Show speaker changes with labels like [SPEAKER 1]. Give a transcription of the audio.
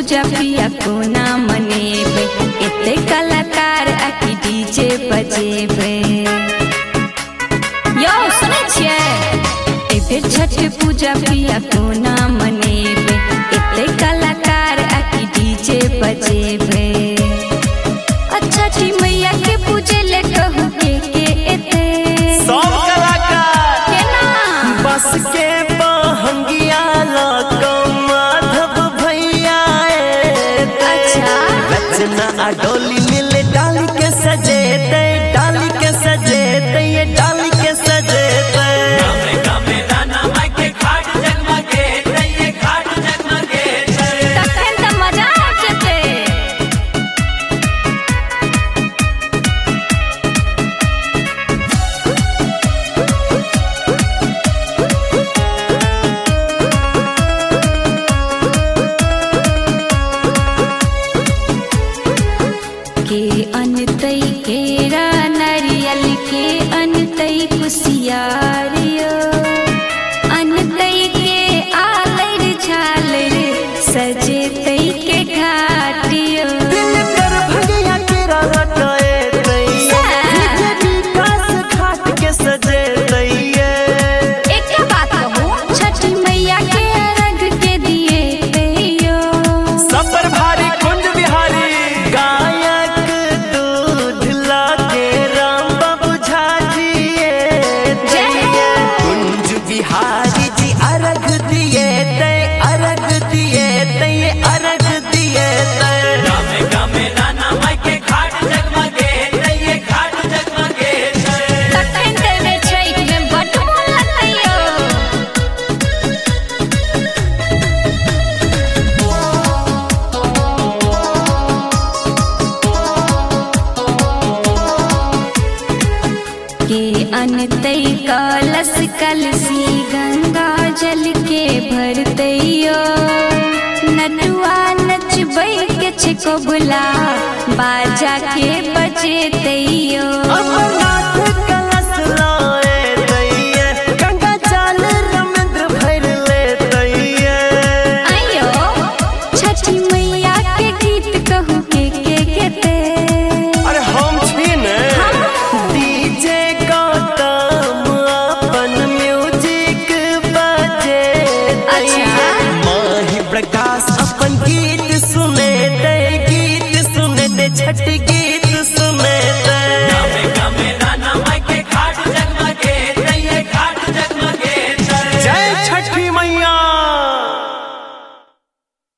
[SPEAKER 1] पूजा पिया कोना मनेबे, एते कलाकार आके डीजे बजेबे। यो सुनै छियै, ए बेर छठ पूजा पिया कोना मनेबे, एते कलाकार आके डीजे बजेबे। अच्छा जी मैया के पूजे ले कहू के एते
[SPEAKER 2] सब कलाकार
[SPEAKER 1] केना
[SPEAKER 2] बस के बहंगिया लको माधव भैया
[SPEAKER 1] अच्छा
[SPEAKER 2] रचना डोली मिले डाली के सजे दे, डाली के सजे दे, ये डाली के सजे दे।
[SPEAKER 1] तखन त मजा आ जेते। के अनतई केरा नारियल के अनतई कुसियारियो, अनतई के आलर झालर सजे तई के घाटियो।
[SPEAKER 2] दिल कर भैया के रटए दैया, विकास घाट के सजे दैया।
[SPEAKER 1] एक बात कहूँ, छठी मैया के अर्घ के दिए दैयो।
[SPEAKER 2] सब पर भारी कुंज बिहारी गायक दूध लागे राम बाबू झाजिए दैया। कुंज बिहारी जी अर्घ दिए दे, अर्घ दिए दे, अर्घ दिए दे।
[SPEAKER 1] तखन देवे छठ में बड्ड मोन लगतैयो। के अनतई कलश कलसी गंगा जल के भरतैयो। नटुआ नचबै के छिको बुला, बाजा के बजेतैयो।
[SPEAKER 2] अमरनाथ कलश लाए दैया, गंगा जल रमेंद्र भर ले दैया।
[SPEAKER 1] आइयो छठी मैया के गीत कहू के गेते।
[SPEAKER 2] अरे हम छी ने डीजे गौतम अपन म्यूजिक बजे
[SPEAKER 1] अच्छा।
[SPEAKER 2] माही प्रकाश अपन गीत सुने दे, गीत सुने दे छठ गीत।